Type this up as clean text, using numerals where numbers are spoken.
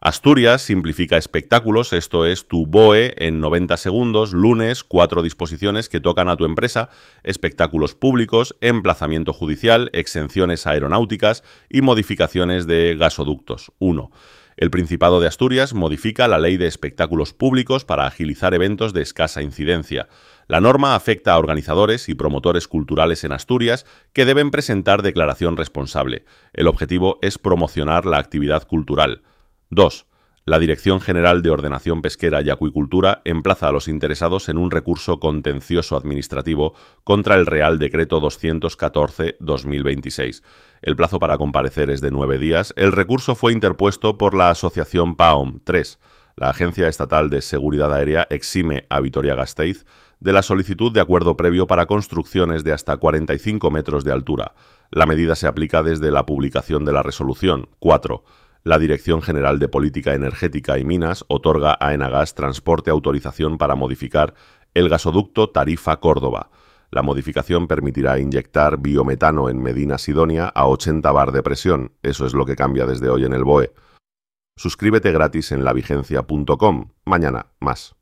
Asturias simplifica espectáculos, esto es tu BOE en 90 segundos, lunes, 4 disposiciones que tocan a tu empresa, espectáculos públicos, emplazamiento judicial, exenciones aeronáuticas y modificaciones de gasoductos. 1. El Principado de Asturias modifica la Ley de Espectáculos Públicos para agilizar eventos de escasa incidencia. La norma afecta a organizadores y promotores culturales en Asturias que deben presentar declaración responsable. El objetivo es promocionar la actividad cultural. 2. La Dirección General de Ordenación Pesquera y Acuicultura emplaza a los interesados en un recurso contencioso administrativo contra el Real Decreto 214/2026. El plazo para comparecer es de 9 días. El recurso fue interpuesto por la asociación PAOM. 3. La Agencia Estatal de Seguridad Aérea exime a Vitoria-Gasteiz de la solicitud de acuerdo previo para construcciones de hasta 45 metros de altura. La medida se aplica desde la publicación de la resolución. 4. La Dirección General de Política Energética y Minas otorga a Enagas Transporte autorización para modificar el gasoducto Tarifa-Córdoba. La modificación permitirá inyectar biometano en Medina Sidonia a 80 bar de presión. Eso es lo que cambia desde hoy en el BOE. Suscríbete gratis en lavigencia.com. Mañana, más.